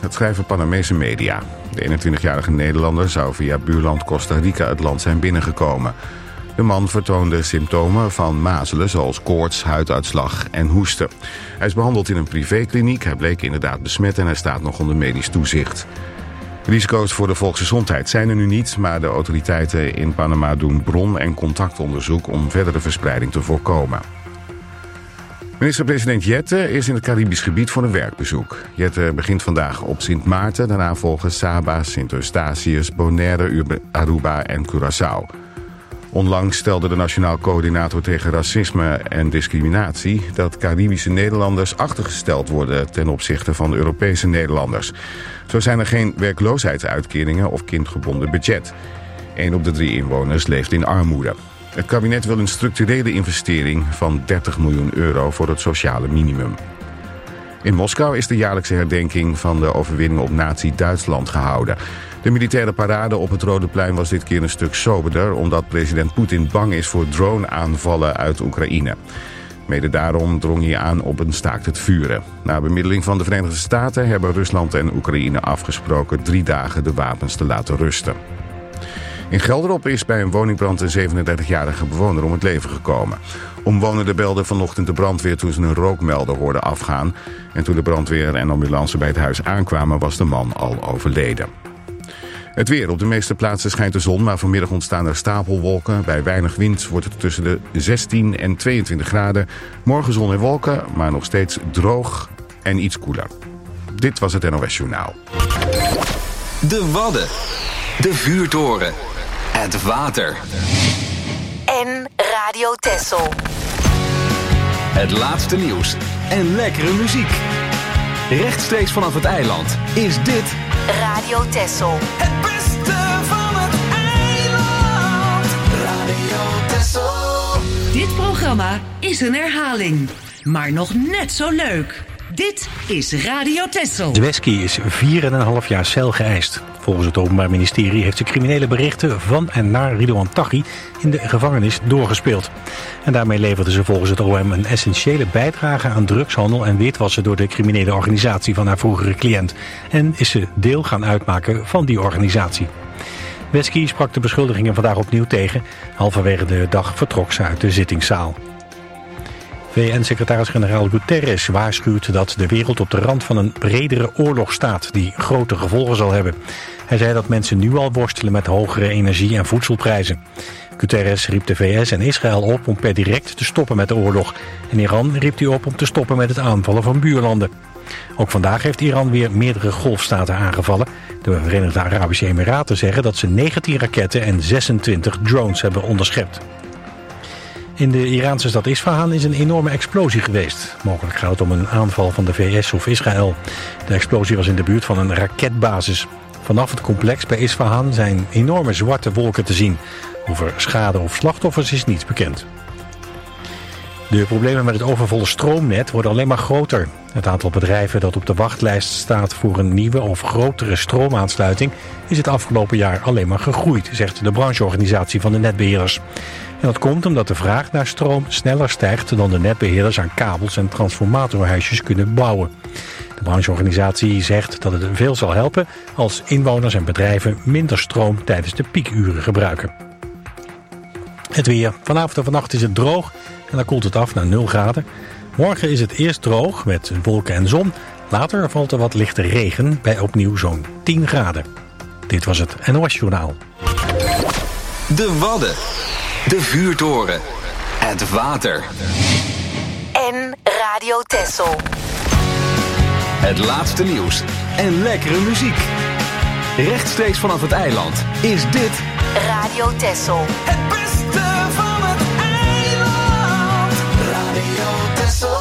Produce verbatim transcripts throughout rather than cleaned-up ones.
Het schrijven Panamese media. De eenentwintigjarige Nederlander zou via buurland Costa Rica het land zijn binnengekomen. De man vertoonde symptomen van mazelen zoals koorts, huiduitslag en hoesten. Hij is behandeld in een privékliniek, hij bleek inderdaad besmet en hij staat nog onder medisch toezicht. Risico's voor de volksgezondheid zijn er nu niet, maar de autoriteiten in Panama doen bron- en contactonderzoek om verdere verspreiding te voorkomen. Minister-president Jette is in het Caribisch gebied voor een werkbezoek. Jette begint vandaag op Sint Maarten, daarna volgen Saba, Sint Eustatius, Bonaire, Aruba en Curaçao. Onlangs stelde de Nationaal Coördinator tegen Racisme en Discriminatie dat Caribische Nederlanders achtergesteld worden ten opzichte van Europese Nederlanders. Zo zijn er geen werkloosheidsuitkeringen of kindgebonden budget. Eén op de drie inwoners leeft in armoede. Het kabinet wil een structurele investering van dertig miljoen euro voor het sociale minimum. In Moskou is de jaarlijkse herdenking van de overwinning op Nazi-Duitsland gehouden. De militaire parade op het Rode Plein was dit keer een stuk soberder, omdat president Poetin bang is voor drone-aanvallen uit Oekraïne. Mede daarom drong hij aan op een staakt het vuren. Na bemiddeling van de Verenigde Staten hebben Rusland en Oekraïne afgesproken drie dagen de wapens te laten rusten. In Gelderop is bij een woningbrand een zevenendertigjarige bewoner om het leven gekomen. Omwonenden belden vanochtend de brandweer toen ze een rookmelder hoorden afgaan. En toen de brandweer en ambulance bij het huis aankwamen was de man al overleden. Het weer. Op de meeste plaatsen schijnt de zon, maar vanmiddag ontstaan er stapelwolken. Bij weinig wind wordt het tussen de zestien en tweeëntwintig graden. Morgen zon en wolken, maar nog steeds droog en iets koeler. Dit was het N O S Journaal. De Wadden. De vuurtoren. Het water. En Radio Texel. Het laatste nieuws en lekkere muziek. Rechtstreeks vanaf het eiland is dit Radio Texel. Het beste van het eiland. Radio Texel. Dit programma is een herhaling, maar nog net zo leuk. Dit is Radio Texel. Dweski is vier en een half jaar cel geëist. Volgens het Openbaar Ministerie heeft ze criminele berichten van en naar Ridouan Taghi in de gevangenis doorgespeeld. En daarmee leverde ze volgens het O M een essentiële bijdrage aan drugshandel en witwassen door de criminele organisatie van haar vroegere cliënt. En is ze deel gaan uitmaken van die organisatie. Dweski sprak de beschuldigingen vandaag opnieuw tegen. Halverwege de dag vertrok ze uit de zittingszaal. V N-secretaris-generaal Guterres waarschuwt dat de wereld op de rand van een bredere oorlog staat die grote gevolgen zal hebben. Hij zei dat mensen nu al worstelen met hogere energie- en voedselprijzen. Guterres riep de V S en Israël op om per direct te stoppen met de oorlog. En Iran riep hij op om te stoppen met het aanvallen van buurlanden. Ook vandaag heeft Iran weer meerdere golfstaten aangevallen. De Verenigde Arabische Emiraten zeggen dat ze negentien raketten en zesentwintig drones hebben onderschept. In de Iraanse stad Isfahan is een enorme explosie geweest. Mogelijk gaat het om een aanval van de V S of Israël. De explosie was in de buurt van een raketbasis. Vanaf het complex bij Isfahan zijn enorme zwarte wolken te zien. Over schade of slachtoffers is niets bekend. De problemen met het overvolle stroomnet worden alleen maar groter. Het aantal bedrijven dat op de wachtlijst staat voor een nieuwe of grotere stroomaansluiting is het afgelopen jaar alleen maar gegroeid, zegt de brancheorganisatie van de netbeheerders. En dat komt omdat de vraag naar stroom sneller stijgt dan de netbeheerders aan kabels en transformatorhuisjes kunnen bouwen. De brancheorganisatie zegt dat het veel zal helpen als inwoners en bedrijven minder stroom tijdens de piekuren gebruiken. Het weer. Vanavond en vannacht is het droog en dan koelt het af naar nul graden. Morgen is het eerst droog met wolken en zon. Later valt er wat lichte regen bij opnieuw zo'n tien graden. Dit was het N O S Journaal. De Wadden. De vuurtoren. Het water. En Radio Texel. Het laatste nieuws en lekkere muziek. Rechtstreeks vanaf het eiland is dit Radio Texel. Het beste van het eiland. Radio Texel.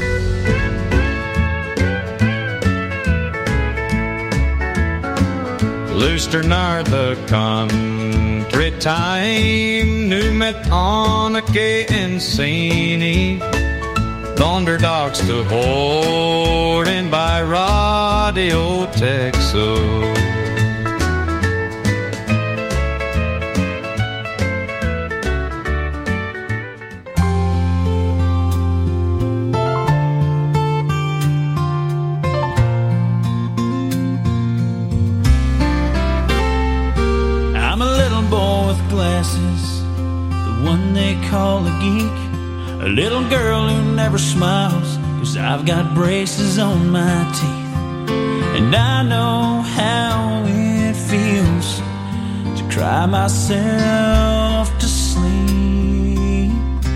Luister naar de country time, nu met Anneke en Sini. Thunderdogs te horen bij Radio Texel. glasses, the one they call a geek, a little girl who never smiles, 'cause I've got braces on my teeth. And I know how it feels to cry myself to sleep.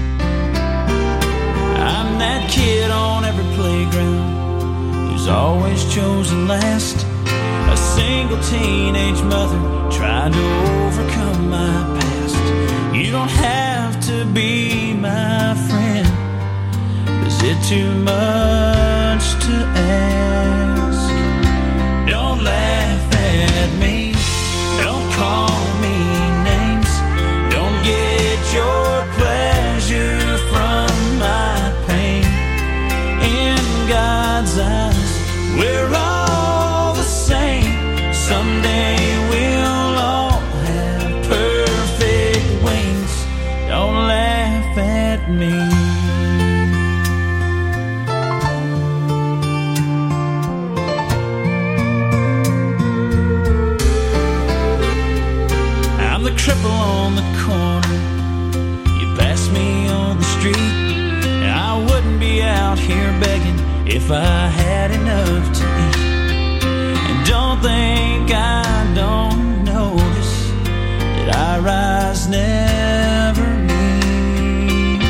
I'm that kid on every playground who's always chosen last, a single teenage mother trying to overcome my past. You don't have to be my friend. Is it too much to ask? Don't laugh at me, don't call me names, don't get your pleasure from my pain. In God's eyes, we're all the same. Someday we'll all have perfect wings. Don't laugh at me. I'm the cripple on the corner. You pass me on the street, and I wouldn't be out here begging if I had enough to eat. And don't think I don't notice that I rise never meet.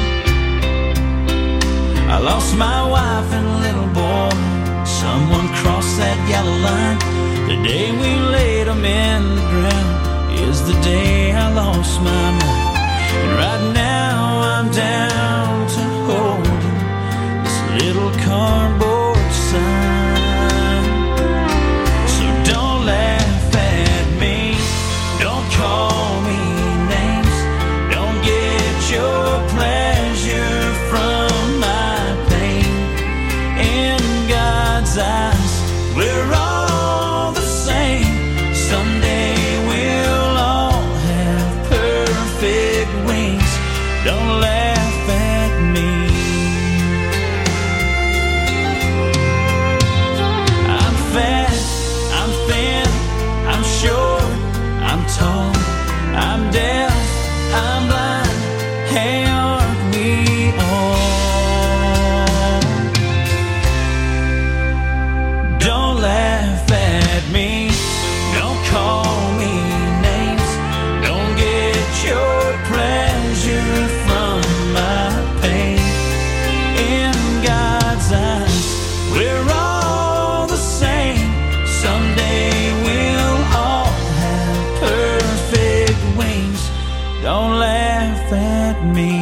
I lost my wife and little boy. Someone crossed that yellow line. The day we laid them in the ground is the day I lost my mind. And right now I'm down to holding this little cardboard sign. So don't laugh at me, don't call me names, don't get your pleasure from my pain. In God's eyes, we're all the same. Someday we'll all have perfect wings. Don't laugh at me. I'm fat, I'm thin, I'm short, I'm tall, I'm deaf, I'm blind. Hey, aren't we all? Don't laugh at me, don't call me names, don't get your pleasure from my pain. In God's eyes, we're all the same. Someday we'll all have perfect wings. Don't laugh at me.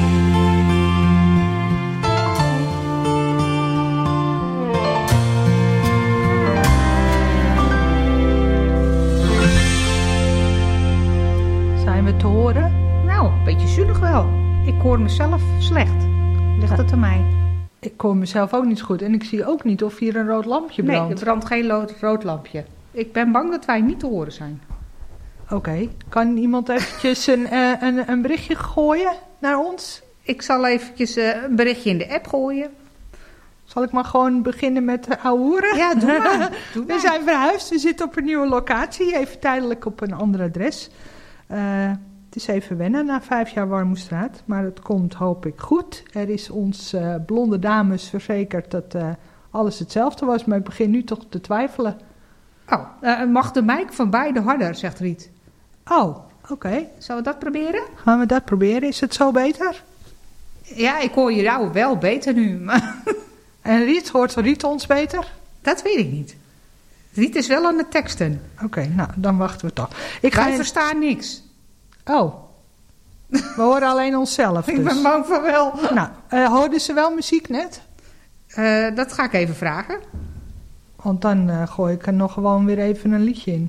Zijn we te horen? Nou, een beetje zoelig wel. Ik hoor mezelf slecht. Ligt het aan mij? Ik hoor mezelf ook niet zo goed. En ik zie ook niet of hier een rood lampje brandt. Nee, er brandt geen rood, rood lampje. Ik ben bang dat wij niet te horen zijn. Oké. Okay. Kan iemand eventjes een, uh, een, een berichtje gooien naar ons? Ik zal eventjes uh, een berichtje in de app gooien. Zal ik maar gewoon beginnen met uh, ouwehoeren? Ja, doe maar. Doe maar. We zijn verhuisd. We zitten op een nieuwe locatie. Even tijdelijk op een ander adres. Uh, het is even wennen na vijf jaar Warmoestraat. Maar het komt, hoop ik, goed. Er is ons uh, blonde dames verzekerd dat uh, alles hetzelfde was. Maar ik begin nu toch te twijfelen. Oh, uh, mag de mic van beide harder, zegt Riet. Oh, oké. Okay. Zullen we dat proberen? Gaan we dat proberen? Is het zo beter? Ja, ik hoor je jou wel beter nu. Maar en Riet, hoort Riet ons beter? Dat weet ik niet. Riet is wel aan de teksten. Oké, okay, nou, dan wachten we toch. Ik Wij ga verstaan niks. Oh. We horen alleen onszelf dus. Ik ben bang van wel. Nou, uh, hoorden ze wel muziek net? Uh, dat ga ik even vragen. Want dan uh, gooi ik er nog gewoon weer even een liedje in.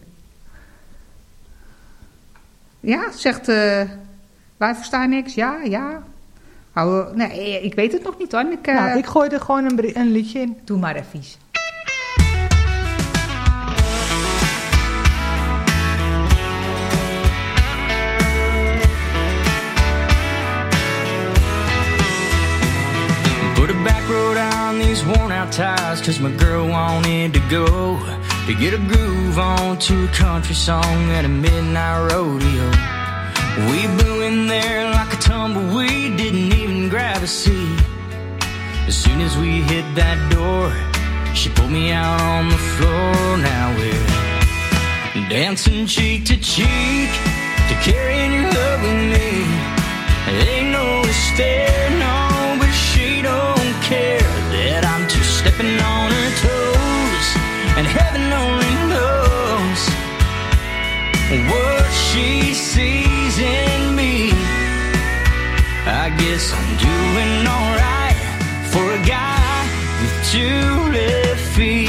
Ja, zegt... Uh, wij verstaan niks. Ja, ja. Oh, nee, ik weet het nog niet hoor. Ik, uh, nou, ik gooi er gewoon een, een liedje in. Doe maar even. Put a back road on these worn out tires, 'cause my girl wanted to go to get a groove on to a country song at a midnight rodeo. We blew in there like a tumbleweed, didn't even grab a seat. As soon as we hit that door, she pulled me out on the floor. Now we're dancing cheek to cheek, to carrying your love with me. Ain't no stare, no, but she don't care that I'm two stepping on her toes, and heaven only knows what she sees in me. I guess I'm doing alright for a guy with two left feet.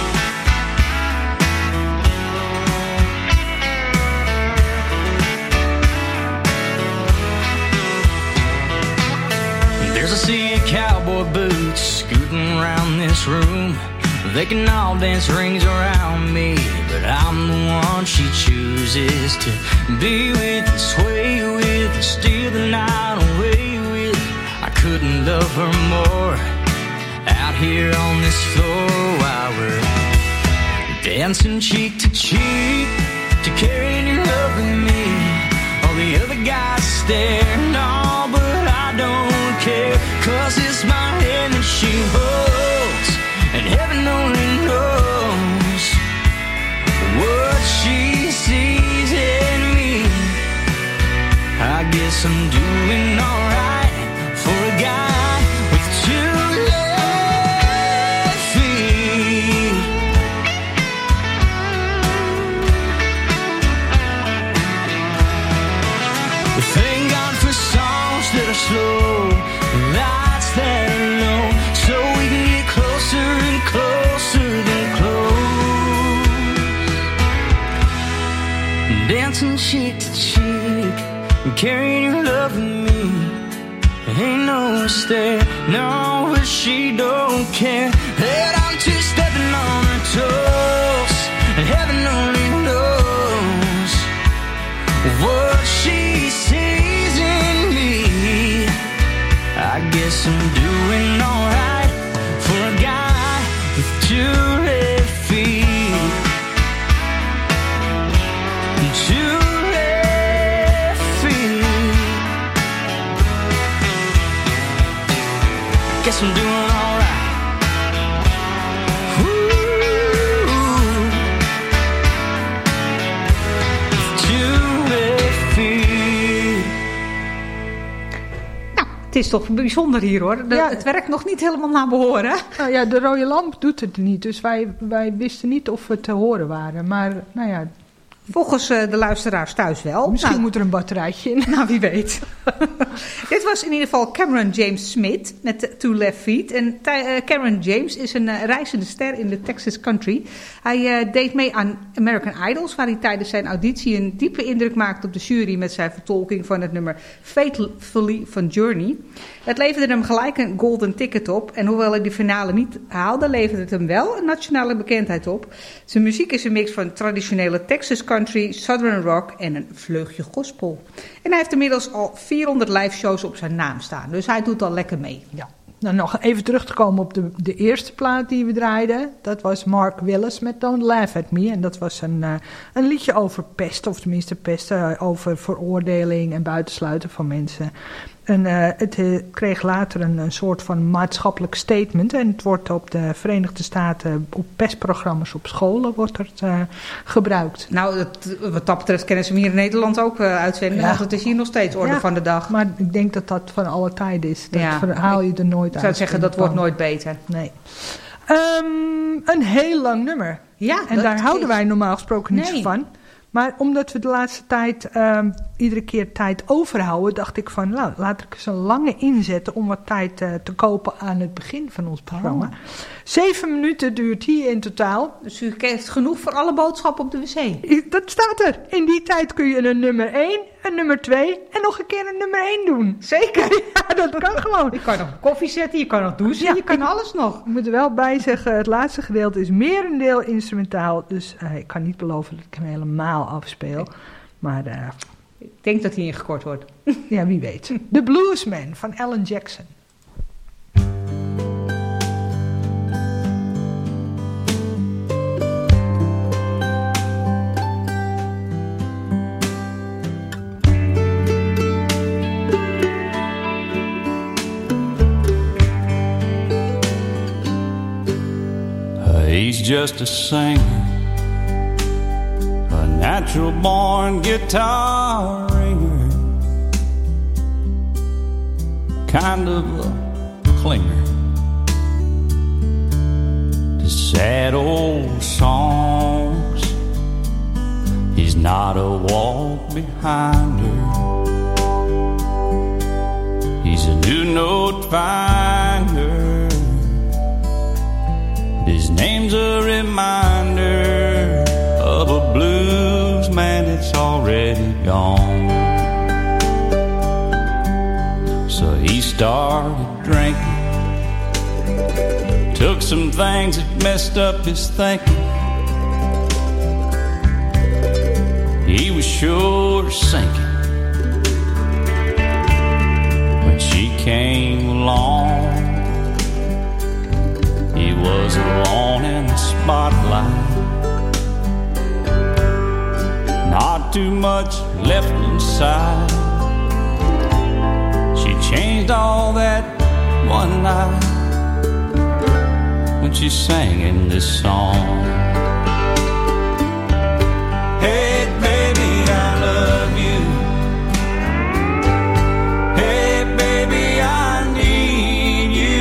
There's a sea of cowboy boots scooting around this room. They can all dance rings around me, but I'm the one she chooses to be with and sway with and steal the night away with. I couldn't love her more out here on this floor while we're dancing cheek to cheek, to carrying your love with me. All the other guys stare, no, but I don't care, 'cause it's my hand that she holds, and heaven only knows what she sees in me. I guess I'm doing alright for a guy with two left feet. Thank God for songs that are slow, lights that are low, so we can get closer and closer than close. Dancing cheek to cheek, carrying your love with me. Ain't no stare, no, but she don't care that I'm two stepping on her toes, and heaven only knows what she sees in me. I guess I'm doing alright for a guy with two left feet. Two left feet. Guess I'm doing alright. Ooh. With two left feet. Nou, het is toch bijzonder hier hoor. De, Ja. Het werkt nog niet helemaal naar behoren. Nou ja, de rode lamp doet het niet, dus wij, wij wisten niet of we te horen waren. Maar nou ja, Volgens uh, de luisteraars thuis wel. misschien Nou, moet er een batterijtje in. Nou, wie weet. Dit was in ieder geval Cameron James Smith met de Two Left Feet. En uh, Cameron James is een uh, reizende ster in de Texas country. Hij uh, deed mee aan American Idols, waar hij tijdens zijn auditie een diepe indruk maakte op de jury met zijn vertolking van het nummer Faithfully van Journey. Het leverde hem gelijk een golden ticket op. En hoewel hij de finale niet haalde, leverde het hem wel een nationale bekendheid op. Zijn muziek is een mix van traditionele Texas country, southern rock en een vleugje gospel. En hij heeft inmiddels al vierhonderd live shows op zijn naam staan. Dus hij doet al lekker mee. Ja. Nou, nog even terug te komen op de, de eerste plaat die we draaiden. Dat was Mark Willis met Don't Laugh at Me. En dat was een, uh, een liedje over pest, of tenminste pest, uh, over veroordeling en buitensluiten van mensen. En uh, het uh, kreeg later een, een soort van maatschappelijk statement. En het wordt op de Verenigde Staten, op pestprogramma's op scholen, wordt het uh, gebruikt. Nou, dat, wat dat betreft kennen ze hem hier in Nederland ook uh, uitzenden. Ja. Want het is hier nog steeds orde Ja, van de dag. Maar ik denk dat dat van alle tijden is. Dat Ja. verhaal je er nooit uit. Ik zou zeggen, dat wordt nooit beter. Nee. Um, een heel lang nummer. Ja, En dat daar houden is- wij normaal gesproken niet Nee. zo van. Maar omdat we de laatste tijd um, iedere keer tijd overhouden, dacht ik van, nou, laat ik eens een lange inzetten om wat tijd uh, te kopen aan het begin van ons programma. Oh. Zeven minuten duurt hier in totaal. Dus u heeft genoeg voor alle boodschappen op de wc. I- Dat staat er. In die tijd kun je een nummer één, een nummer twee en nog een keer een nummer één doen. Zeker. Ja, dat kan gewoon. Je kan nog koffie zetten, je kan nog douchen, Ja, je kan ik- alles nog. Ik moet er wel bij zeggen, het laatste gedeelte is merendeel instrumentaal. Dus uh, ik kan niet beloven dat ik hem helemaal afspeel. Maar uh, Ik denk dat hij ingekort wordt. ja, wie weet. The Bluesman van Alan Jackson. just a singer, a natural born guitar ringer, kind of a clinger to sad old songs. He's not a walk behind her, he's a new note finder. His name's a reminder of a blues man that's already gone. So he started drinking, took some things that messed up his thinking. He was sure sinking when she came along. He was alone in the spotlight, not too much left inside. She changed all that one night when she sang in this song. Hey baby, I love you. Hey baby, I need you.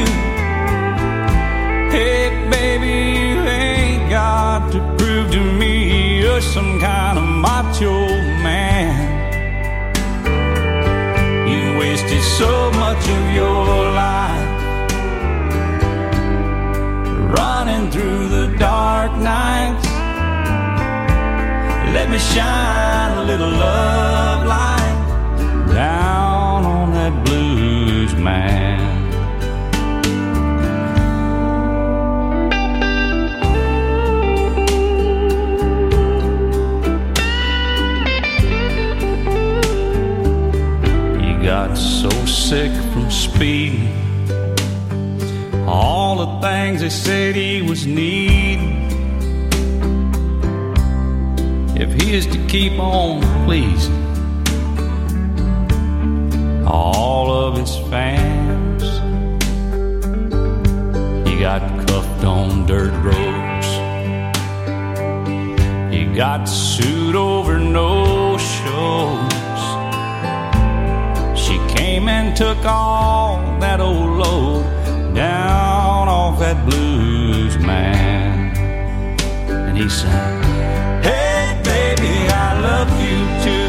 Hey baby, you ain't got to prove to me you're some kind of macho man. You wasted so much of your life running through the dark nights. Let me shine a little love light down on that blues man. He got so sick from speeding, all the things they said he was needing. If he is to keep on pleasing all of his fans, he got cuffed on dirt roads, he got sued over no shows. She came and took all that old load down off that blues man. And he sang, hey baby, I love you too.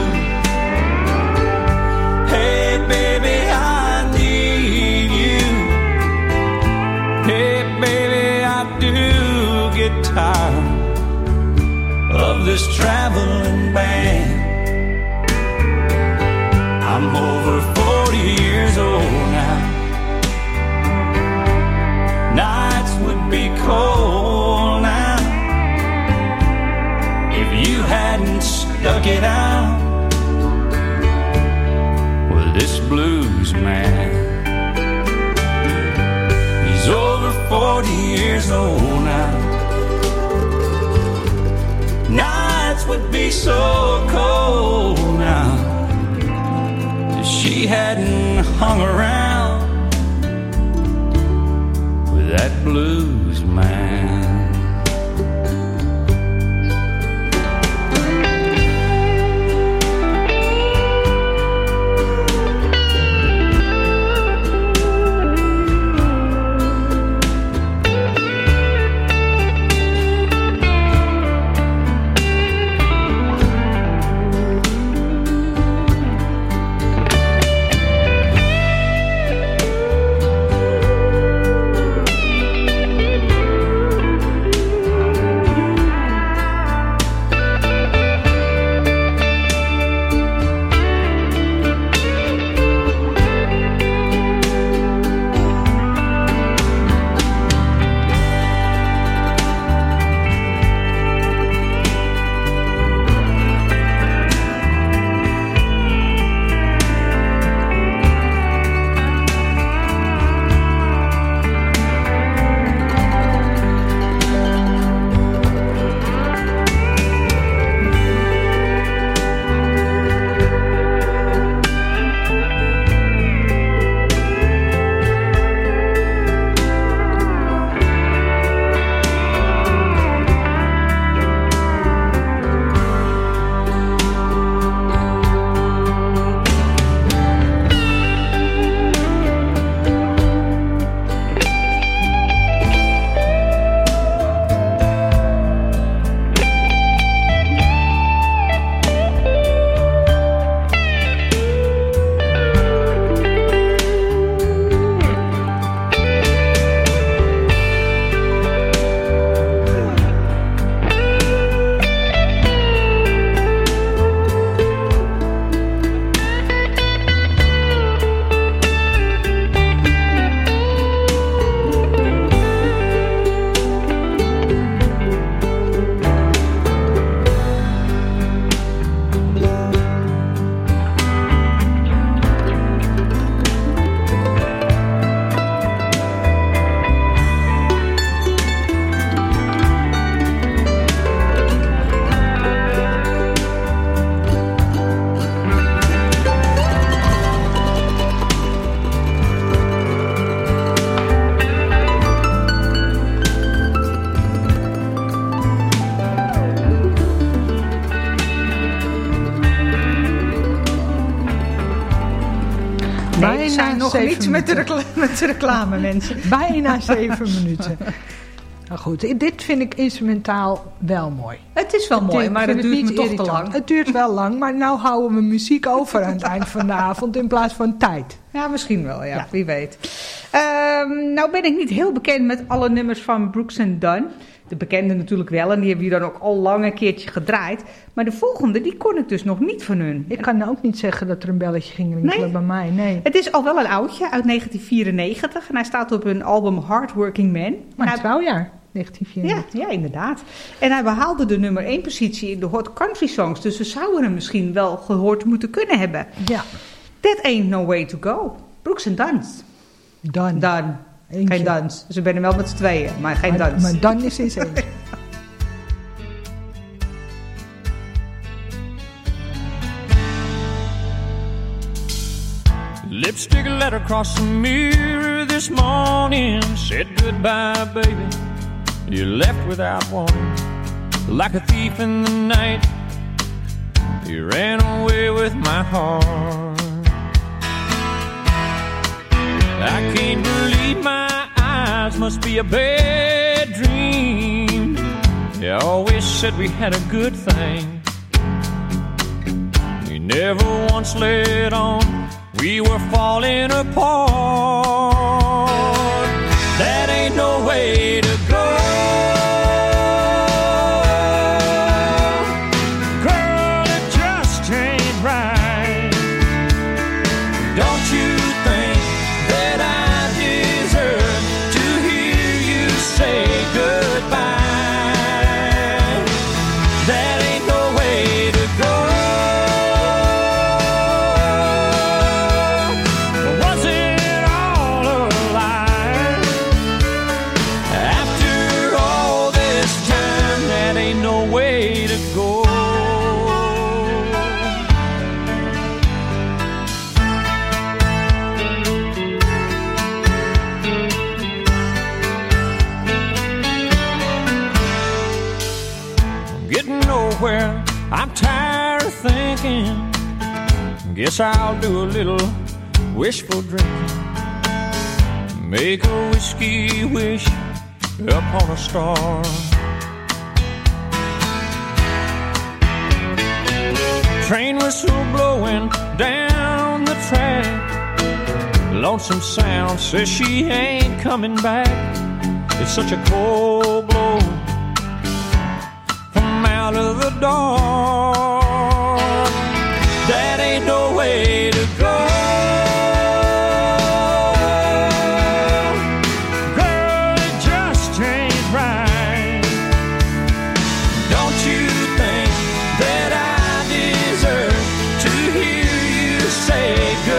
Hey baby, I need you. Hey baby, I do get tired of this traveling band. I'm over forty years old now. Nights would be cold now if you hadn't stuck it out with this blues man. He's over forty years old now. Nights would be so cold now if she hadn't hung around with that blues man. nog zeven niet met de, minuten. recla- met de reclame, mensen. Bijna zeven minuten. Nou goed, dit vind ik instrumentaal wel mooi. Het is wel Ik mooi, denk- maar ik het vind duurt me niet toch te irritant. lang. Het duurt wel lang, maar nou houden we muziek over aan het eind van de avond in plaats van tijd. Ja, misschien wel, ja. Ja. Wie weet. Ehm, nou ben ik niet heel bekend met alle nummers van Brooks and Dunn. De bekende natuurlijk wel, en die hebben we dan ook al lang een keertje gedraaid. Maar de volgende, die kon ik dus nog niet van hun. Ik kan ook niet zeggen dat er een belletje ging rinkelen Nee? bij mij, nee. Het is al wel een oudje, uit negentien vierennegentig. En hij staat op hun album Hardworking Man. Maar En het hij- trouwjaar, negentien Ja, vierennegentig. ja, inderdaad. En hij behaalde de nummer één positie in de Hot Country Songs. Dus we zouden hem misschien wel gehoord moeten kunnen hebben. Ja, That Ain't No Way To Go. Brooks and Dunn. dan. Dunn. Eentje. Geen dans. Ze zijn er wel met z'n tweeën, maar geen Maar, dans. maar dan is het eentje. Lipstick letter across the mirror this morning said goodbye, baby. You left without warning, like a thief in the night. You ran away with my heart. I can't believe my eyes, must be a bad dream. You always said we had a good thing. You never once let on we were falling apart. That ain't no way to go. Girl, it just ain't right. Don't you think that I deserve to hear you say goodbye? That ain't no way to go. Was it all a lie? After all this time, that ain't no way to go. I'm getting nowhere, I'm tired of thinking. Guess I'll do a little wishful drinking. Make a whiskey wish up on a star. Train whistle blowing down the track. Lonesome sound says she ain't coming back. It's such a cold blow from out of the dark. That ain't no way to go. Girl, it just ain't right. Don't you think that I deserve to hear you say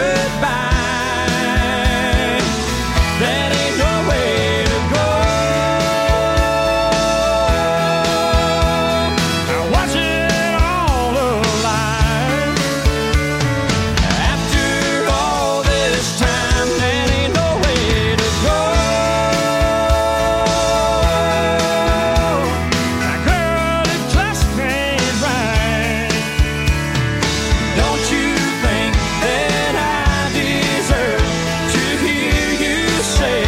goodbye? That ain't no way to go. Now was it all a lie? After all this time, that ain't no way to go. Now, girl, it just ain't right. Don't you think that I deserve to hear you say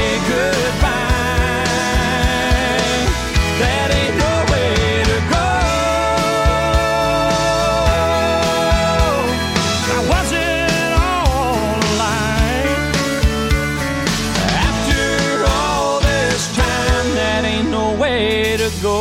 goodbye? That ain't no way to go. Now was it all a lie? After all this time, that ain't no way to go.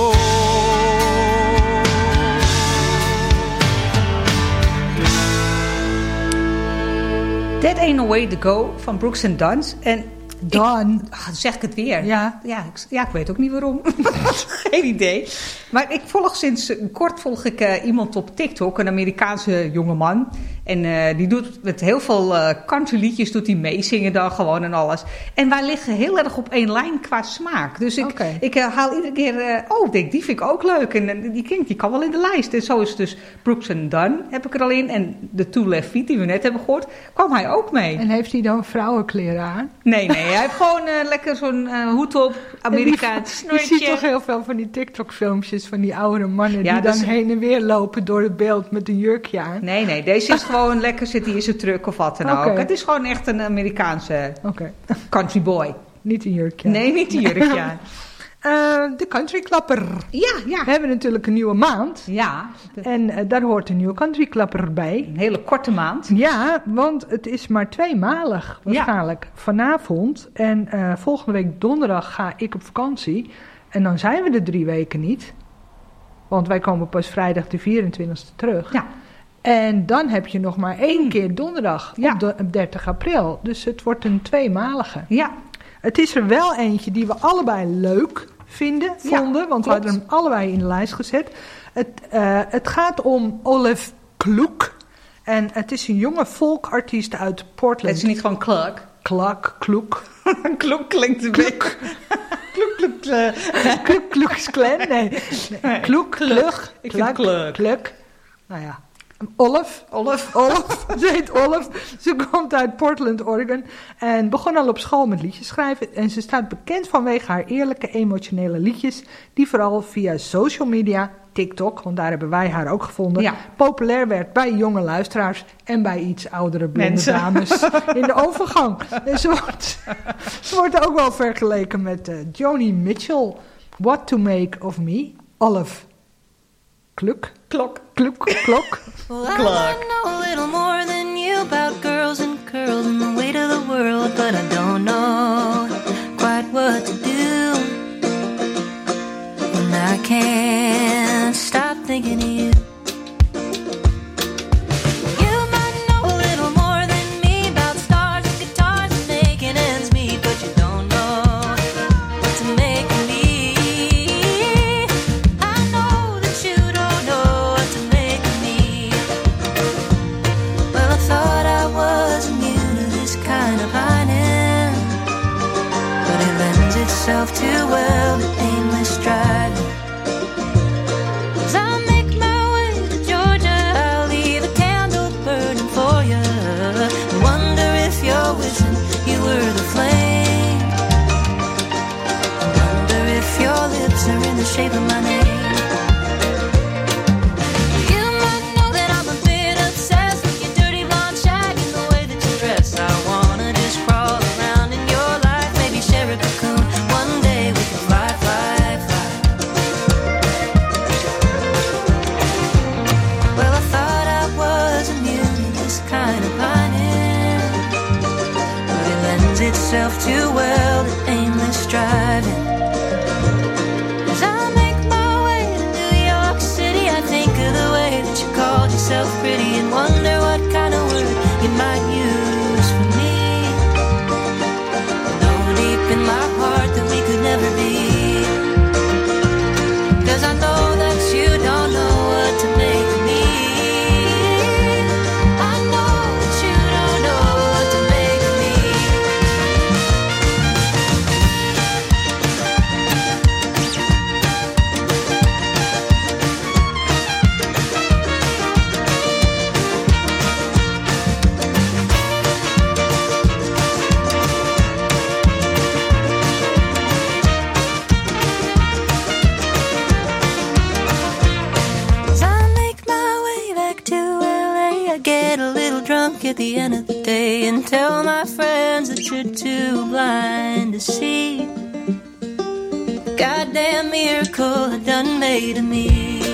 That Ain't No Way To Go van Brooks and Dunn. En Dan. Ah, dan zeg ik het weer. Ja. Ja, ik, ja, ik weet ook niet waarom. Geen idee. Maar ik volg sinds kort volg ik uh, iemand op TikTok, een Amerikaanse jongeman. En uh, die doet met heel veel uh, countryliedjes doet hij meezingen dan gewoon en alles. En wij liggen heel erg op één lijn qua smaak. Dus ik, Oké. ik uh, haal iedere keer, uh, oh, ik denk, die vind ik ook leuk. En uh, die klinkt, die kan wel in de lijst. En zo is dus Brooks and Dunn heb ik er al in. En de Two Left Feet die we net hebben gehoord, kwam hij ook mee. En heeft hij dan vrouwenkleren aan? Nee, nee, hij heeft gewoon uh, lekker zo'n uh, hoed op, Amerikaans Je snortje. ziet toch heel veel van die TikTok-filmpjes van die oudere mannen Ja, die dat dan is- heen en weer lopen door het beeld met een jurkje aan. Nee, nee, deze is gewoon gewoon lekker zit hij in zijn truck of wat dan Oké. ook. Het is gewoon echt een Amerikaanse Oké. country boy. Niet een jurkje. Nee, niet die jurk, ja. Eh, de Country Klapper. Ja, ja. We hebben natuurlijk een nieuwe maand. Ja, de- En eh, daar hoort een nieuwe Country Klapper bij. een hele korte maand. Ja, want het is maar tweemalig waarschijnlijk. Vanavond en eh, volgende week donderdag ga ik op vakantie. En dan zijn we er drie weken niet. Want wij komen pas vrijdag de vierentwintigste terug. Ja. En dan heb je nog maar één keer donderdag Ja. op, de, op dertig april. Dus het wordt een tweemalige. Ja, Het is er wel eentje die we allebei leuk vinden, Ja, vonden. Want we klopt. hadden hem allebei in de lijst gezet. Het, eh, het gaat om Olaf Kloek. En het is een jonge folkartiest uit het Portland. is niet gewoon kluk. Klak, Kloek. Kluk klinkt een beetje... Kluk, kluk, kluk. Kloek, Kloeksklen. Nee. nee. Kloek, Klug. Ik vind kluk. Kluk. Nou ja. Olaf. Olaf. Olaf, ze heet Olaf. Ze komt uit Portland, Oregon. En begon al op school met liedjes schrijven. En ze staat bekend vanwege haar eerlijke, emotionele liedjes. Die vooral via social media, TikTok, want daar hebben wij haar ook gevonden. Ja. Populair werd bij jonge luisteraars. En bij iets oudere blonde Mensen. dames in de overgang. En ze wordt, ze wordt ook wel vergeleken met uh, Joni Mitchell. What to make of me? Olaf. Kluk. Klok. Kluk. Klok. Well, I might know a little more than you about girls and curls and the weight of the world, but I don't know quite what to do. And I can't stop thinking of you. You might know a little more than me about stars and guitars and making ends meet, but you don't know what to make of me. I know that you don't know what to make of me. Well, I thought I was immune to this kind of pining, but it lends itself too well to aimless driving. As I make my way to Georgia, I'll leave a candle burning for you. I wonder if you're wishing you were the flame. I wonder if your lips are in the shape of my name. You might know that I'm a bit obsessed with your dirty blonde shag and the way that you dress. I wanna just crawl around in your life, maybe share a cocoon. One day we can fly, fly, fly. Well, I thought I was immune to this kind of pining, but it lends itself too well to aimless driving. As I make my way to New York City, I think of the way that you called yourself pretty and wonder what kind of word you might use for me. Know deep in my heart that we could never be, 'cause I know that you don't know what to make of me. I know that you don't know what to make of me. As I make my way back to L A, I get a little drunk at the end of the day and tell my friends that you're too blind to see the goddamn miracle I done made of me.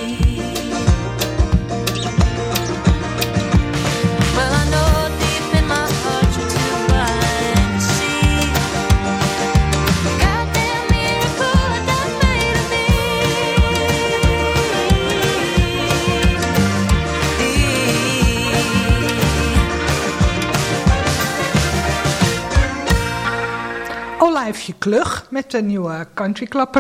Well, I know deep in my heart you're too blind to see the goddamn miracle I done made of me. Olijfje Klug met de nieuwe Country Klapper.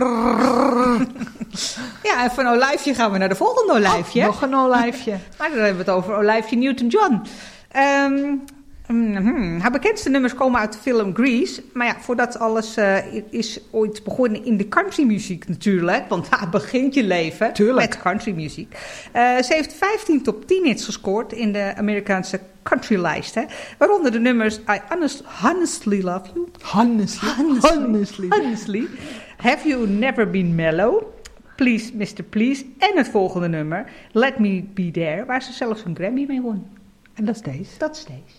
Ja, en van olijfje gaan we naar de volgende olijfje. Oh, nog een olijfje. Maar dan hebben we het over olijfje Newton-John. Ehm mhm. Haar bekendste nummers komen uit de film Grease. Maar ja, voordat alles uh, is ooit begonnen in de countrymuziek natuurlijk. Want daar begint je leven Tuurlijk. met countrymuziek. Uh, ze heeft vijftien top tien hits gescoord in de Amerikaanse countrylijsten. Waaronder de nummers I honest, Honestly Love You. Honestly. Honestly. Honestly. Honestly. Have You Never Been Mellow? Please, mister Please. En het volgende nummer, Let Me Be There. Waar ze zelfs een Grammy mee won. En dat is deze. Dat is deze.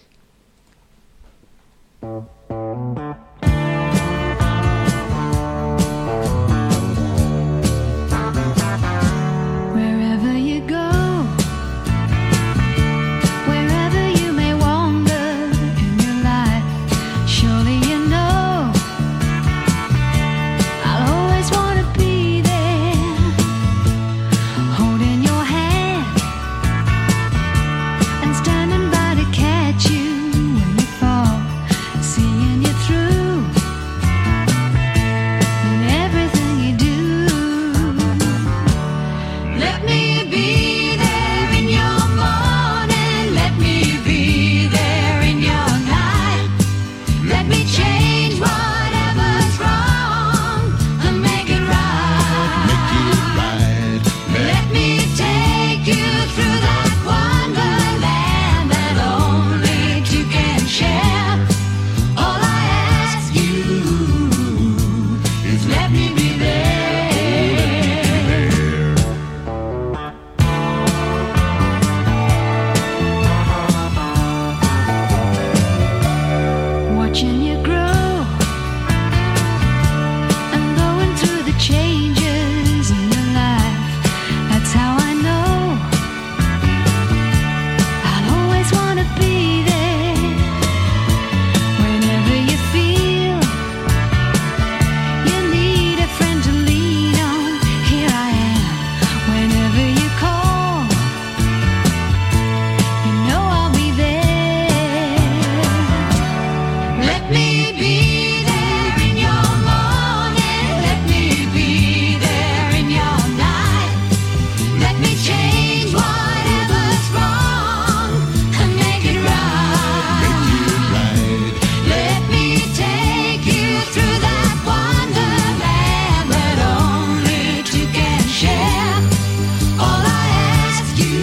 Wherever you go, wherever you may wander in your life, surely you know I'll always want to be there, holding your hand and standing by to catch you when you fall, seeing you through in everything you do. Let me be there in your morning, let me be there in your night. Let me change whatever's wrong and make it right. Let me take you through that wonderland that only two can share. All I ask you is let me be there. Watching you grow and going through the changes in your life. That's how I know I'll always want to be there. Whenever you feel you need a friend to lean on, here I am. Whenever you call, you know I'll be there. Let me be there in your morning, let me be there in your night. Let me change whatever's wrong and make it right. Let me take you through that wonderland that only two can share. All I ask you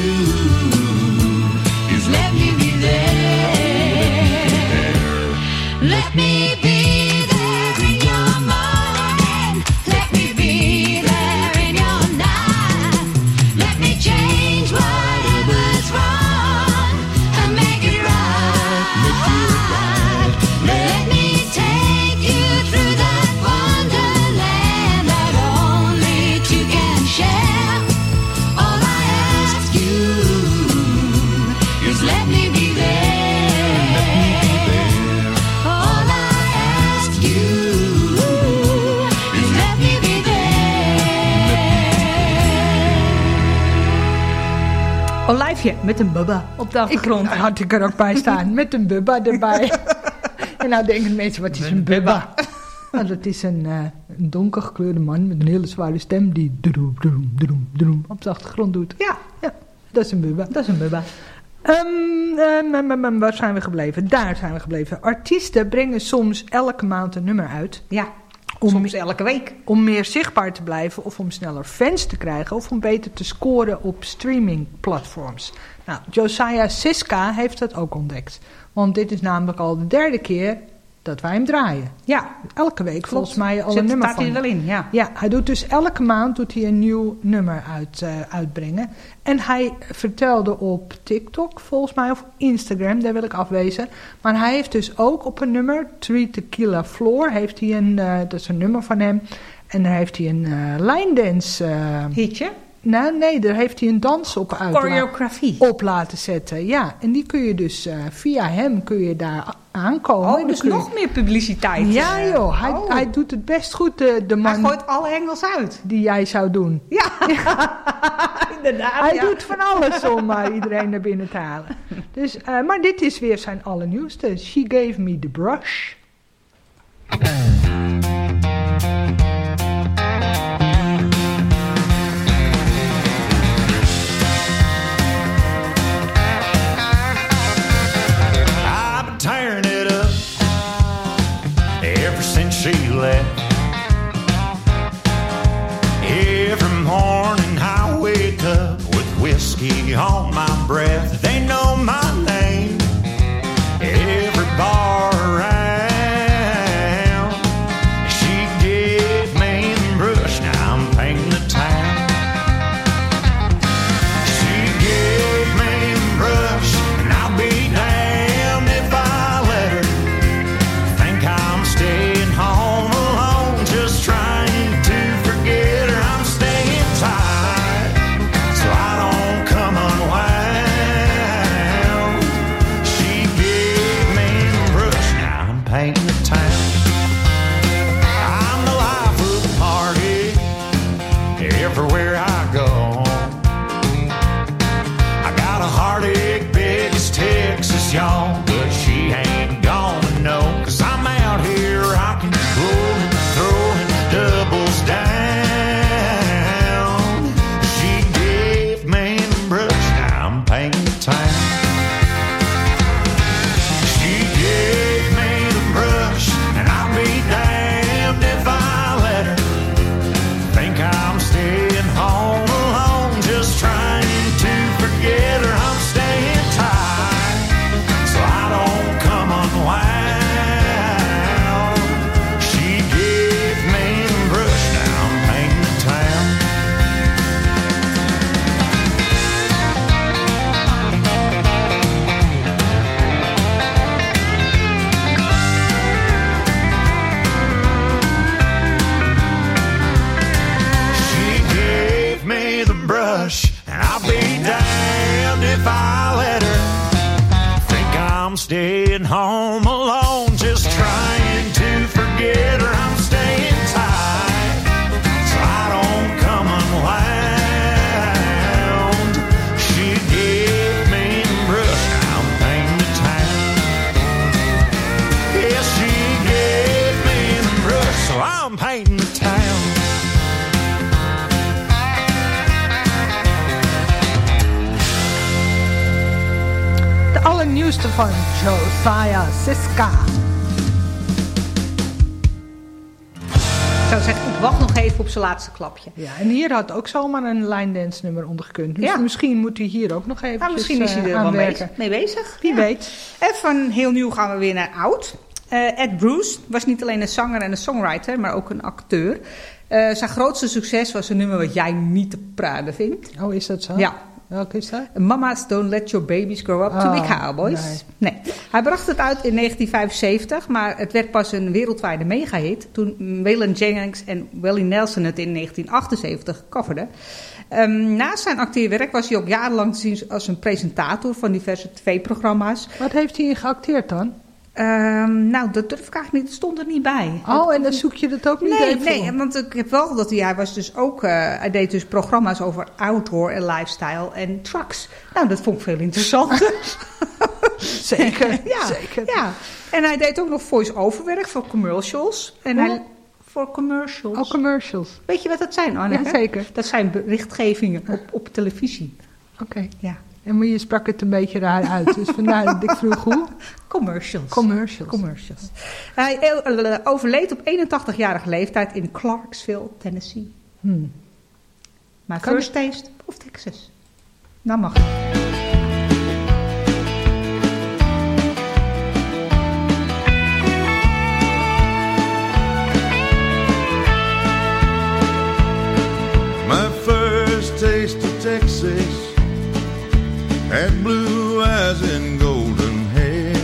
is let me be there. Let me be there in your morning, let me be there in your night. Let me change whatever's wrong and make it right. Let me take you through that wonderland that only two can share. All I ask you is let me be there. All I ask you is let me be there. Olijfje met een bubba op de achtergrond. Ik had ik er ook bij staan, met een bubba erbij. En nou denken mensen, wat is een bubba? Nou, dat is een, uh, een donkergekleurde man met een hele zware stem die droem, droem, droem, droem op de achtergrond doet. Ja, Ja, dat is een bubba. dat is een bubba. Um, um, um, um, um, waar zijn we gebleven? Daar zijn we gebleven. Artiesten brengen soms elke maand een nummer uit. Ja, Om- soms elke week. Om meer zichtbaar te blijven of om sneller fans te krijgen of om beter te scoren op streamingplatforms. Nou, Josiah Siska heeft dat ook ontdekt. Want dit is namelijk al de derde keer dat wij hem draaien. Ja, Elke week volgens mij al Zit- een nummer staat hij van. er wel in, ja. Ja, hij doet dus elke maand doet hij een nieuw nummer uit, uh, uitbrengen. En hij vertelde op TikTok, volgens mij, of Instagram, daar wil ik afwezen. Maar hij heeft dus ook op een nummer, Three Tequila Floor, heeft hij een, uh, dat is een nummer van hem. En daar heeft hij een uh, line dance. Uh, Hitje? nou, nee, daar heeft hij een dans op uit Choreografie. op laten zetten. Ja, en die kun je dus uh, via hem kun je daar aankomen. En Oh, dan dus kun je- nog meer publiciteit. Ja eh. joh, hij, Oh. hij doet het best goed, de, de Hij man gooit alle Engels uit. die jij zou doen. Ja, inderdaad. Hij ja. doet van alles om uh, iedereen naar binnen te halen. Dus, uh, maar dit is weer zijn allernieuwste. She Gave Me The Brush. I've been tearing it up ever since she left. Every morning I wake up with whiskey on my breath. They know my name, every bar around. She gave me the brush, now I'm painting the town. She gave me the brush, and I'll be y'all, but she ain't gonna know. Cause I'm out here rocking, rolling, throwing doubles down. She gave me the brush, now I'm painting the town. She gave me the brush, and I'll be damned if I let her. Think I'm staying home alone, just trying to forget her. I'm staying tight, so I don't come unwound. She gave me the brush, now I'm painting the town. She gave me the brush, and I'll be damned if I let her. Think I'm staying home alone, just trying to forget her. I'm staying tight, so I don't come unwound. She gave me the brush, now I'm painting the town. Yes, she gave me the brush, so I'm painting the town. De allernieuwste van Josiah Siska. Ik zou zeggen, ik wacht nog even op zijn laatste klapje. Ja, en hier had ook zomaar een line dance nummer onder gekund. Dus Ja. misschien moet hij hier ook nog even Nou, misschien is hij er wel mee, mee bezig. Wie Ja. weet. En van heel nieuw gaan we weer naar oud. Eh, Ed Bruce was niet alleen een zanger en een songwriter, maar ook een acteur. Eh, zijn grootste succes was een nummer wat jij niet te pruimen vindt. Oh, is dat zo? Ja. Welke is dat? Mama's Don't Let Your Babies Grow Up to Be Oh, Cowboys. nee. Nee. Hij bracht het uit in negentien vijfenzeventig, maar het werd pas een wereldwijde megahit toen Waylon Jennings en Willie Nelson het in negentien achtenzeventig coverden. Um, naast zijn acteerwerk was hij ook jarenlang te zien als een presentator van diverse tv-programma's. Wat heeft hij in geacteerd dan? Um, nou, dat durf ik eigenlijk niet. Het stond er niet bij. Oh, en dan zoek je dat ook niet Nee, even nee, op? want ik heb wel dat hij, hij was dus ook, uh, hij deed dus programma's over outdoor en lifestyle en trucks. Nou, dat vond ik veel interessanter. Zeker, ja, zeker. Ja, en hij deed ook nog voice-over werk voor commercials. En hij, voor commercials. Oh, commercials. Weet je wat dat zijn, Anneke? Ja, zeker. Dat zijn berichtgevingen op, op televisie. Oké. Ja. En maar je sprak het een beetje raar uit, dus vandaar dat ik vroeg hoe. Commercials. Commercials. Commercials. Hij uh, overleed op eenentachtigjarige leeftijd in Clarksville, Tennessee. Hmm. Maar Kan first taste of Texas? Nou mag het. My first taste of Texas had blue eyes and golden hair.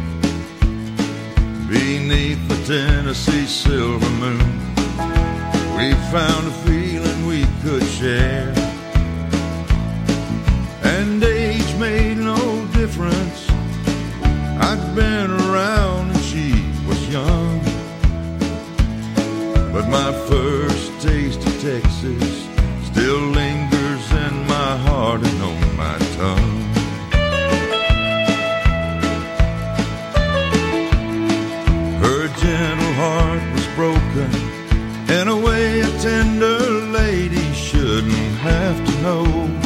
Beneath the Tennessee silver moon, we found a feeling we could share. And age made no difference. I'd been around and she was young. But my first taste of Texas still lingers in my heart and on my tongue. Her gentle heart was broken in a way a tender lady shouldn't have to know.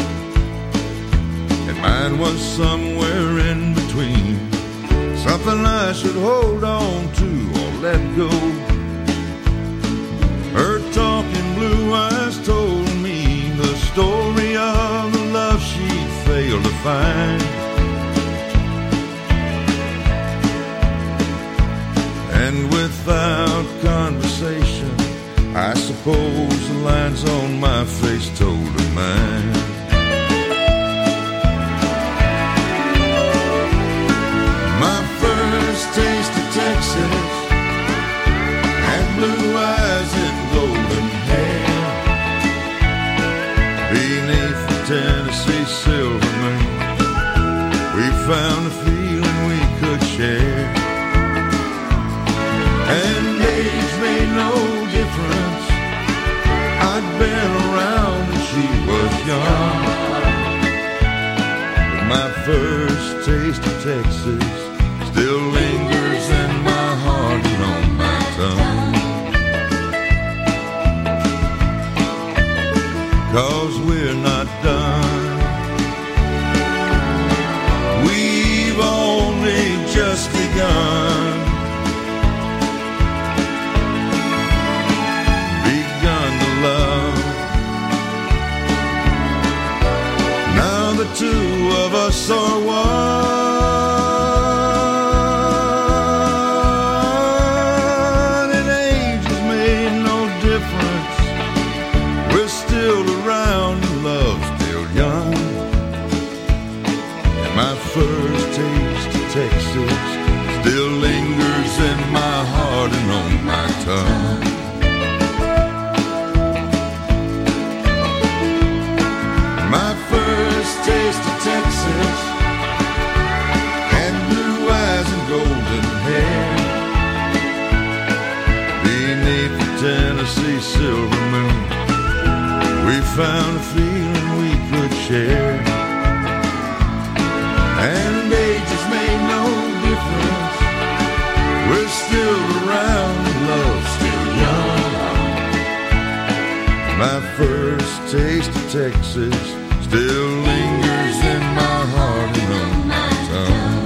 And mine was somewhere in between, something I should hold on to or let go. Her talking blue eyes told me the story of the love she'd failed to find. And without conversation, I suppose the lines on my face told her mine. My first taste of Texas had blue eyes and golden hair. Beneath the Tennessee silver moon, we found a feeling we could share. And age made no difference. I'd been around and she was young. But my first taste of Texas still lingers in my heart and on my tongue. 'Cause we're not done. We've only just begun. Begun to love. Now the two of us are one, and age has made no difference. We're still around and love's still young. And my first taste of Texas still lingers in my heart and on my tongue. My first taste of Texas, and blue eyes and golden hair, beneath the Tennessee silver moon, we found a feeling we could share. And age has made no difference. We're still around, love's still young. My first taste of Texas still lingers in my heart and on my tongue.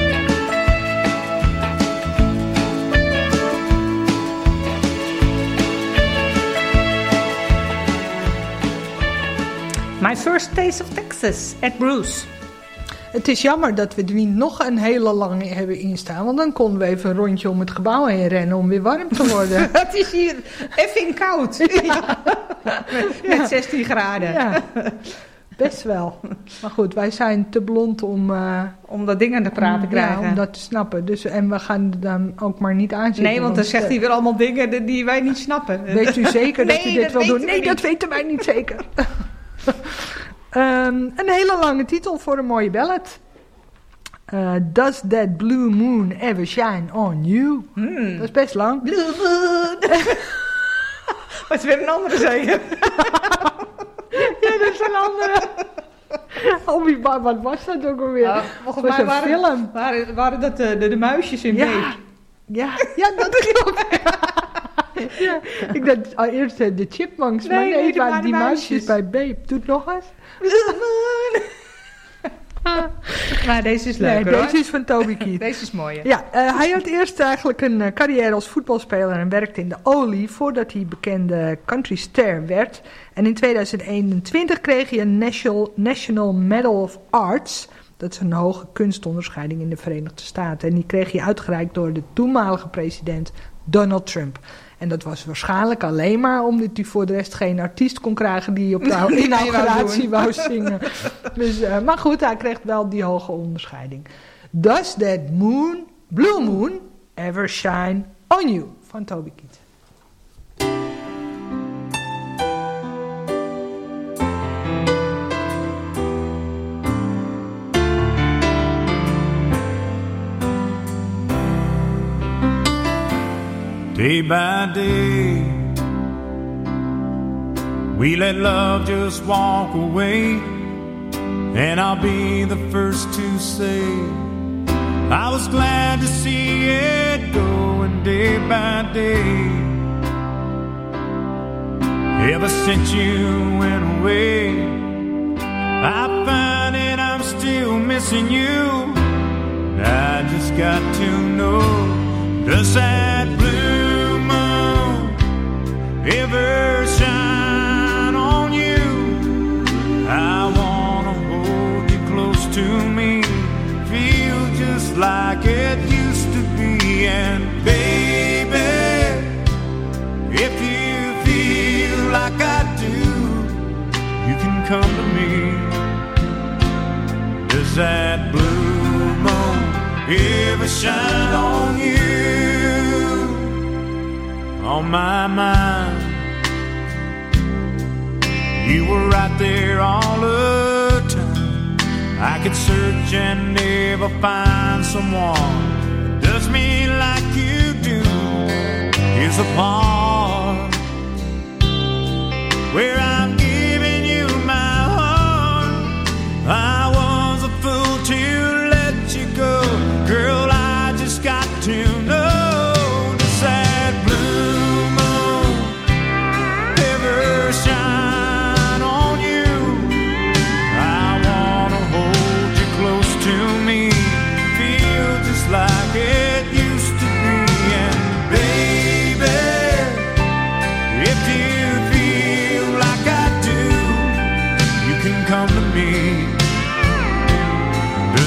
My First Taste of Texas, Ed Bruce. Het is jammer dat we er niet nog een hele lange hebben instaan. Want dan konden we even een rondje om het gebouw heen rennen om weer warm te worden. Het is hier effing koud. Ja. Met, met zestien graden. Ja, best wel. Maar goed, wij zijn te blond om... Uh, om dat ding aan de praten te krijgen. Ja, om dat te snappen. Dus, en we gaan er dan ook maar niet aanzitten. Nee, want dan zegt uh, hij weer allemaal dingen die wij niet snappen. Weet u zeker dat nee, u dit dat wil doen? Nee, niet. dat weten wij niet zeker. um, een hele lange titel voor een mooie ballad. Uh, Does that blue moon ever shine on you? Hmm. Dat is best lang. Blue moon. Dat is weer een andere zeker. Ja, dat is een andere. Oh, wie, wat was dat ook alweer? Uh, volgens mij een waren, film. Waren, waren dat de, de, de muisjes in ja. Beep? Ja, ja, dat klopt. Ja, ik dacht al eerst de chipmunks, nee, maar nee, nee, het waren die muisjes. muisjes bij Beep. Doe het nog eens. Maar deze is leuk, nee, hoor. Deze is van Toby Keith. Deze is mooi, hè? Ja, uh, hij had eerst eigenlijk een uh, carrière als voetbalspeler en werkte in de olie voordat hij bekende countryster werd. En in tweeduizend eenentwintig kreeg hij een National, National Medal of Arts. Dat is een hoge kunstonderscheiding in de Verenigde Staten. En die kreeg hij uitgereikt door de toenmalige president Donald Trump. En dat was waarschijnlijk alleen maar omdat hij voor de rest geen artiest kon krijgen die op de inauguratie wou zingen. Dus, uh, maar goed, hij kreeg wel die hoge onderscheiding. Does that moon, blue moon, ever shine on you? Van Toby Keith. Day by day, we let love just walk away, and I'll be the first to say I was glad to see it going day by day. Ever since you went away, I find that I'm still missing you. I just got to know, does that blue moon ever shine on you? I wanna hold you close to me, feel just like it used to be. And baby, if you feel like I do, you can come to me. Does that blue moon ever shine on you? On my mind, you were right there all the time. I could search and never find someone that does me like you do. Here's a part where I'm giving you my heart. I was a fool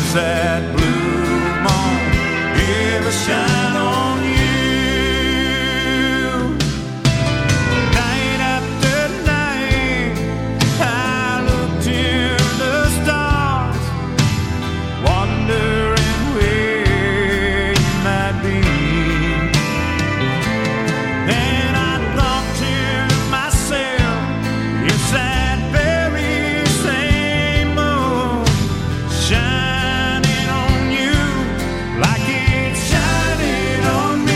Does that blue moon ever shine on you? Night after night, I look to the stars, wondering where you might be. Then I thought to myself, it's that very same moon shining on you like it's shining on me.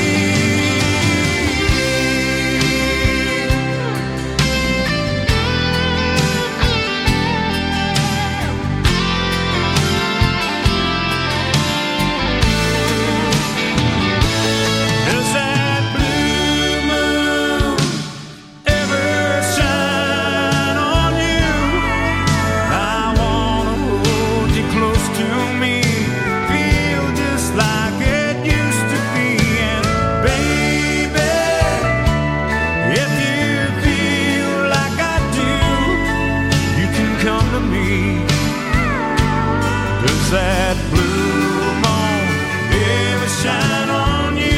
Does that blue moon ever shine on you? I wanna hold you close to me, feel just like it used to be. And baby, if you feel like I do, you can come to me. Does that blue moon ever shine on you?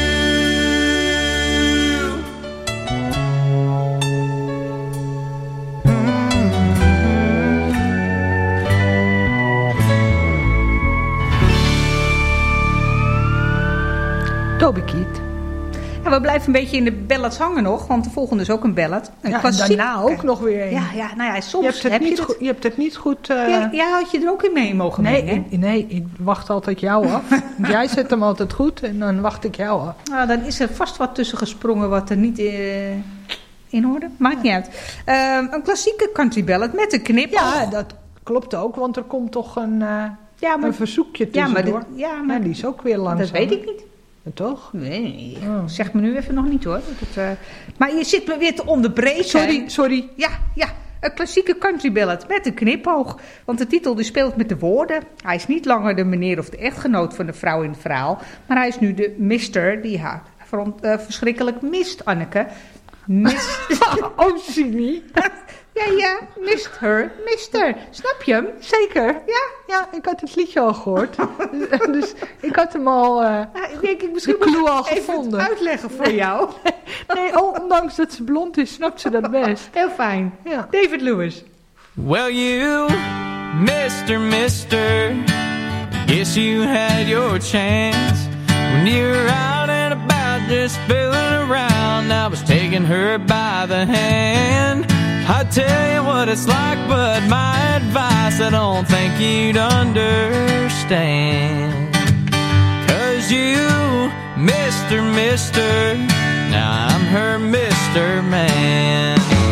Toby Keith. Ja, we blijven een beetje in de ballads hangen nog, want de volgende is ook een ballad. Een Ja, en klassiek- daarna ook nog weer een. Ja, ja, nou ja, soms Je hebt het, heb niet, je het. goed, je hebt het niet goed... eh, Ja, ja, had je er ook in mee mogen nee, mengen? ik, nee, ik wacht altijd jou af. Want jij zet hem altijd goed en dan wacht ik jou af. Nou, dan is er vast wat tussen gesprongen wat er niet eh, in hoorde. Maakt niet uit. Ehm, een klassieke country ballad met een knip. Ja, dat klopt ook, want er komt toch een, eh, Ja, maar- een verzoekje Ja, maar tussendoor. dit- ja, maar- Ja, die is ook weer langzaam. Dat weet ik niet. Ja, toch? Nee, Oh. zeg me nu even nog niet hoor. Dat, eh, maar je zit me weer te onderbreken. Sorry, sorry. Ja, ja. Een klassieke country ballad met een knipoog. Want de titel die speelt met de woorden. Hij is niet langer de meneer of de echtgenoot van de vrouw in het verhaal. Maar hij is nu de mister die haar front, eh, verschrikkelijk mist, Anneke. Mist. Oh, Simi. ja, ja, mist her, mister. Snap je hem? Zeker. Ja? Ja, ik had het liedje al gehoord. Dus ik had hem al, eh Ja, ik denk, ik misschien de clue moet ik al even gevonden. het uitleggen voor jou. Nee, oh, ondanks dat ze blond is, snapt ze dat best. Heel fijn. Ja. David Lewis. Well, you, mister, mister, guess you had your chance when you were out and about just fooling around. I was taking her by the hand. I tell you what it's like, but my advice I don't think you'd understand. 'Cause you, mister, mister, now I'm her mister Man.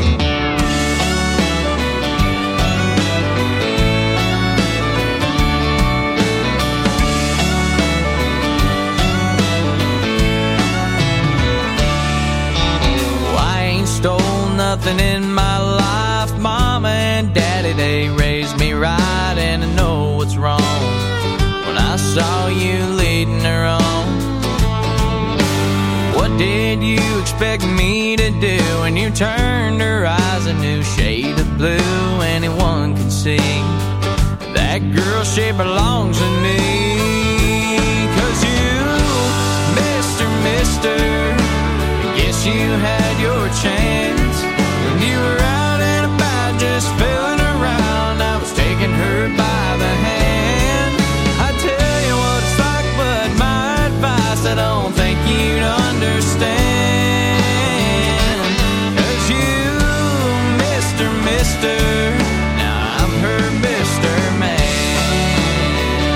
Stole nothing in my life. Mama and Daddy, they raised me right, and I know what's wrong when I saw you leading her on. What did you expect me to do when you turned her eyes a new shade of blue? Anyone can see that girl, she belongs to me. 'Cause you, mister, mister, guess you had your chance when you were out and about just fooling around. I was taking her by the hand. I tell you what it's like, but my advice I don't think you'd understand. 'Cause you, mister, mister, now I'm her mister Man.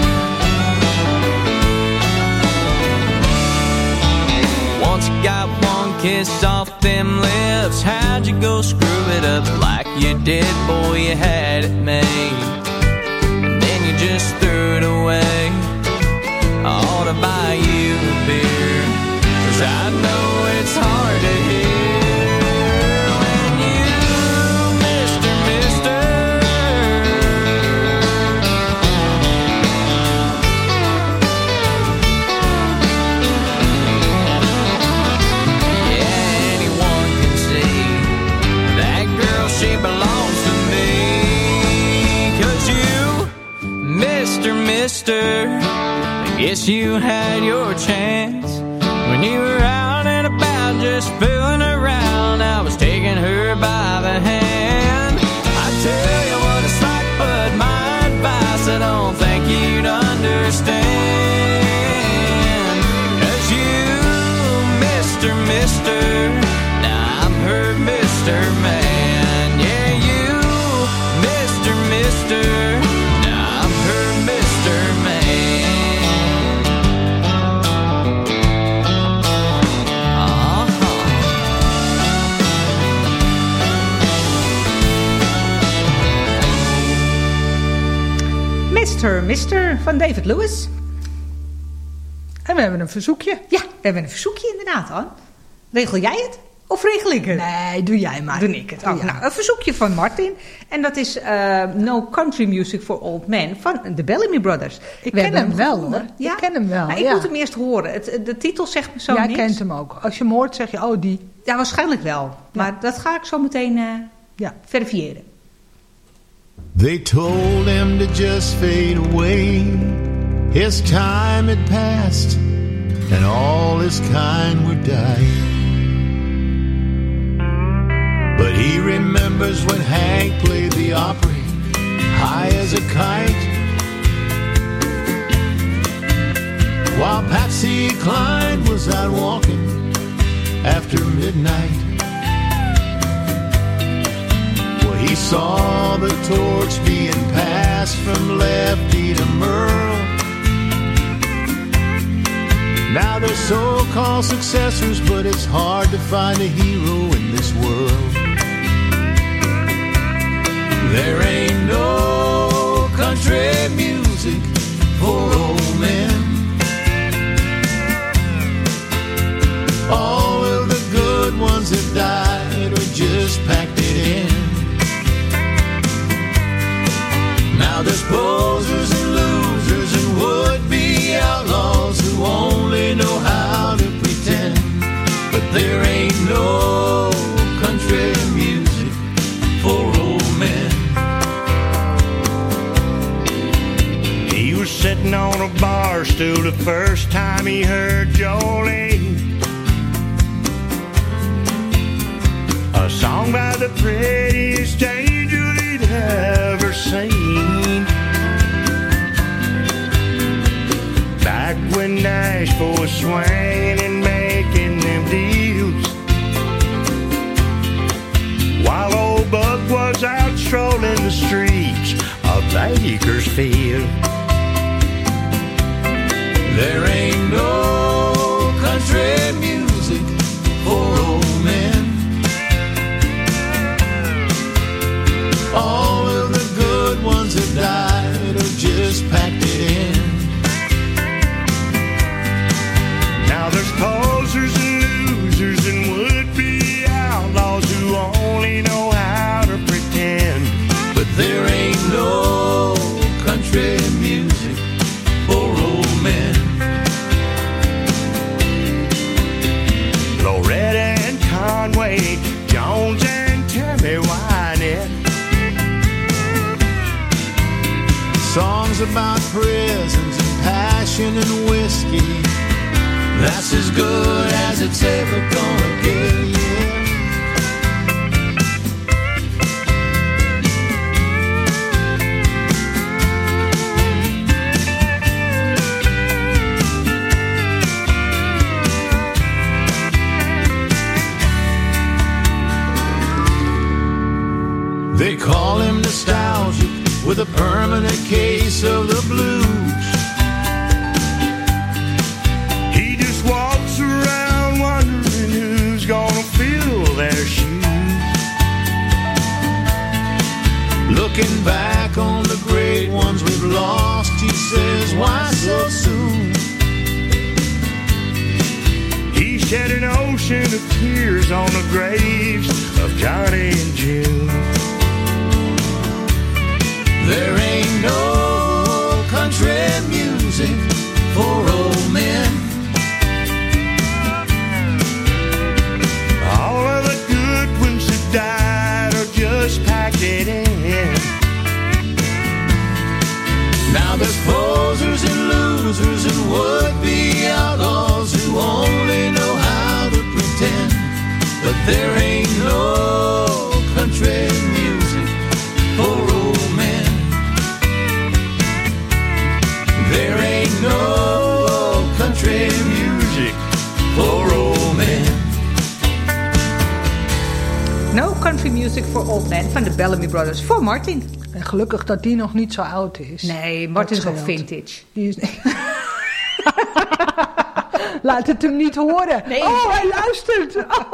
Once you got one kiss off them lips, how'd you go screw it up like you did? Boy, you had it made, and then you just threw it away. I ought to buy you a beer, 'cause I know it's hard to hear when you, mister, mister, she belongs to me. 'Cause you, Mister Mister, I guess you had your chance. When you were out and about just fooling around, I was taking her by the hand. I tell you what it's like, but my advice I don't think you'd understand. 'Cause you, Mister Mister, now I'm her Mister Man. Yeah, you, Mister Mister, now I'm her Mister Man. Uh-huh. Mister Mister van David Lewis. En we hebben een verzoekje. Ja, we hebben een verzoekje inderdaad, Ann. Regel jij het? Of regel ik het? Nee, doe jij maar. Doe ik het. Doe Oh, jij. nou, een verzoekje van Martin. En dat is uh, No Country Music for Old Men van de Bellamy Brothers. Ik We ken hebben hem wel, gevonden. hoor. Ja? Ik ken hem wel, Maar ik ja. moet hem eerst horen. Het, de titel zegt me zo Jij niks. kent hem ook. Als je hem hoort zeg je, oh die. Ja, waarschijnlijk wel. Maar dat ga ik zo meteen uh, ja. verifiëren. They told him to just fade away. His time had passed, and all his kind were dying. But he remembers when Hank played the Opry, high as a kite, while Patsy Cline was out walking after midnight. Well, he saw the torch being passed from Lefty to Merle. Now they're so-called successors, but it's hard to find a hero in this world. There ain't no country music for old men. All of the good ones have died or just packed it in. Now there's posers and losers and would-be outlaws who only know how to pretend. But there ain't no country music for old men. He was sitting on a bar stool the first time he heard Jolene, a song by the prettiest angel he'd ever seen. Back when Nashville was swinging and making them deals, while old Buck was out strolling the streets of Bakersfield. There ain't no country music for old men. All of the good ones have died or just packed it in. Now there's posers and losers and would-be outlaws who only know how to pretend. But there ain't no country music for old men. Loretta and Conway, Jones and Tammy Wynette. Songs about prisons and passion and whiskey, that's as good as it's ever gonna get, yeah. They call him nostalgic with a permanent case of the blues. He just walks around wondering who's gonna fill their shoes. Looking back on the great ones we've lost, he says, why so soon? He shed an ocean of tears on the graves of Johnny and June. There ain't no country music for old men. All of the good ones that died or just packed it in. Now there's losers and would-be outlaws who only know how to pretend. But there ain't no country music for old men. There ain't no country music for old men. No Country Music for Old Men van de Bellamy Brothers voor Martin. En gelukkig dat die nog niet zo oud is. Nee, Martin is Dat ook scheelt. vintage. Die is... Laat het hem niet horen. Nee. Oh, hij luistert.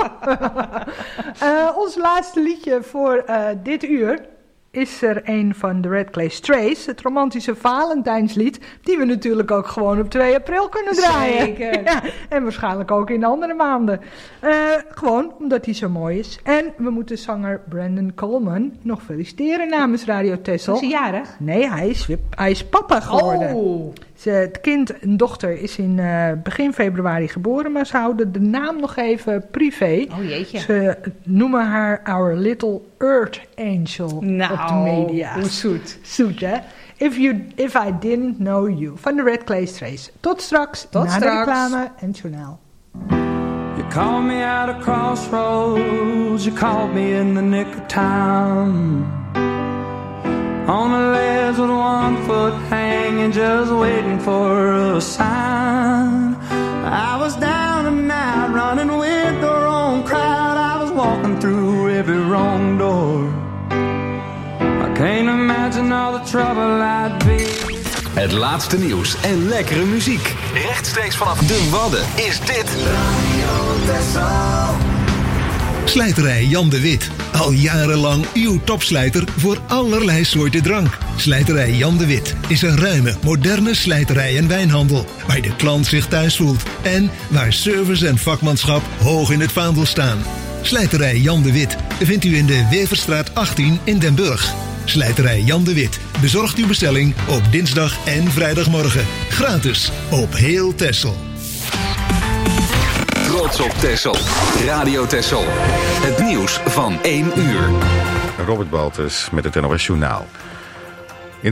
uh, ons laatste liedje voor uh, dit uur is er een van de Red Clay Strays. Het romantische Valentijnslied. Die we natuurlijk ook gewoon op twee april kunnen draaien. Zeker. Ja, en waarschijnlijk ook in andere maanden. Uh, gewoon omdat hij zo mooi is. En we moeten zanger Brandon Coleman nog feliciteren namens Radio Texel. Was hij jarig? Nee, hij is, hij is papa geworden. Oh. Ze, het kind, een dochter, is in uh, begin februari geboren, maar ze houden de naam nog even privé. Oh jeetje. Ze noemen haar Our Little Earth Angel Nou, op de media. hoe zoet. Zoet, hè? If, you, if I Didn't Know You, van de Red Clay Strays. Tot straks, Tot na straks. de reclame en het journaal. You called me at a crossroads, you called me in the nick of time. On a ledge with one foot hanging, just waiting for a sign. I was down and out, running with the wrong crowd. I was walking through every wrong door. I can't imagine all the trouble I'd be. Het laatste nieuws en lekkere muziek. Rechtstreeks vanaf de Wadden is dit Radio Texel. Slijterij Jan de Wit. Al jarenlang uw topslijter voor allerlei soorten drank. Slijterij Jan de Wit is een ruime, moderne slijterij en wijnhandel. Waar de klant zich thuis voelt. En waar service en vakmanschap hoog in het vaandel staan. Slijterij Jan de Wit vindt u in de Weverstraat achttien in Den Burg. Slijterij Jan de Wit bezorgt uw bestelling op dinsdag en vrijdagmorgen. Gratis op heel Texel. Trots op Texel. Radio Texel. Het nieuws van één uur. Robert Baltus met het N O S Journaal.